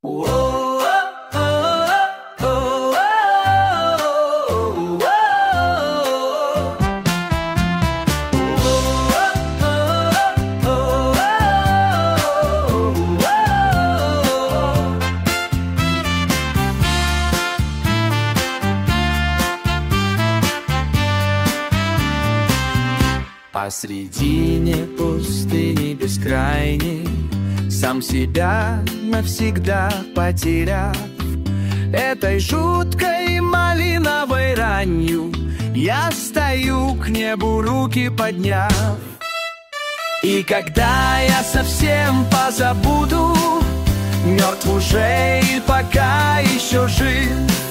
Посредине пустыни бескрайней, сам себя навсегда потеряв, этой жуткой малиновой ранью я стою к небу, руки подняв. И когда я совсем позабуду, мертв уже и пока еще жив,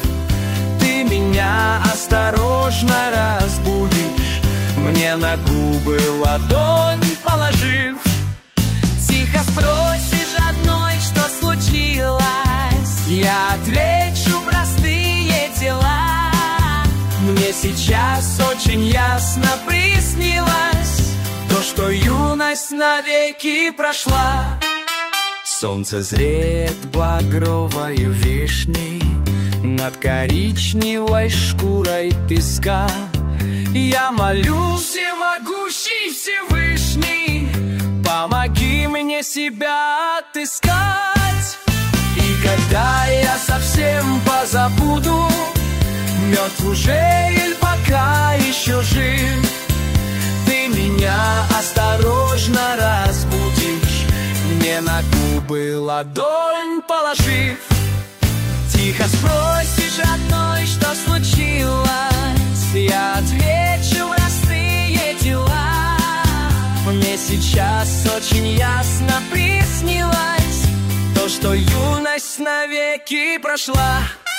ты меня осторожно разбудишь, мне на губы ладонь положив. Тихо спросишь одной, что случилось, Я отвечу простые дела. Мне сейчас очень ясно приснилось то, что юность навеки прошла. Солнце зреет багровою вишней над коричневой шкурой песка. Я молю, всемогущий Всевышний, помоги мне себя отыскать. И когда я совсем позабуду, мертв уже или пока еще жив, ты меня осторожно разбудишь, мне на губы ладонь положив. Тихо спросишь одной, что случилось, Я отвечу простые дела. Мне сейчас очень ясно приснилось то, что юность навеки прошла.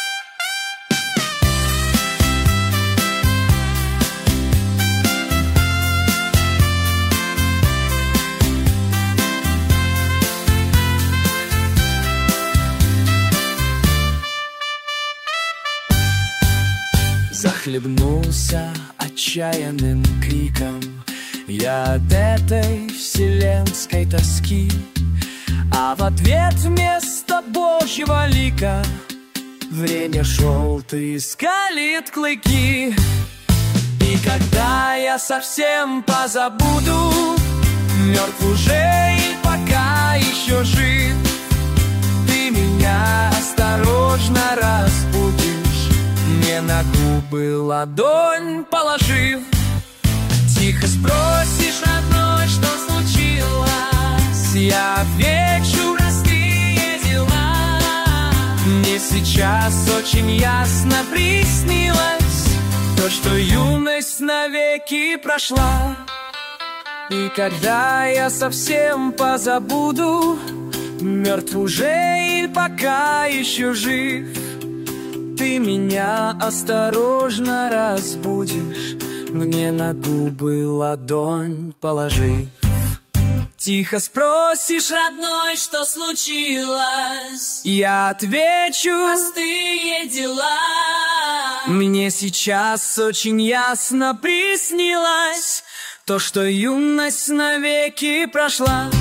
Захлебнулся отчаянным криком я от этой вселенской тоски, а в ответ вместо Божьего лика время желтые скалит клыки. И когда я совсем позабуду, мертв уже и пока еще жив, ты меня осторожно разбудишь, мне на губы ладонь положив. Тихо спросишь одной, что случилось, Я отвечу простые дела. Мне сейчас очень ясно приснилось то, что юность навеки прошла. И когда я совсем позабуду, мертв уже и пока еще жив, ты меня осторожно разбудишь, мне на губы ладонь положив. Тихо спросишь родной, что случилось, Я отвечу простые дела. Мне сейчас очень ясно приснилось то, что юность навеки прошла.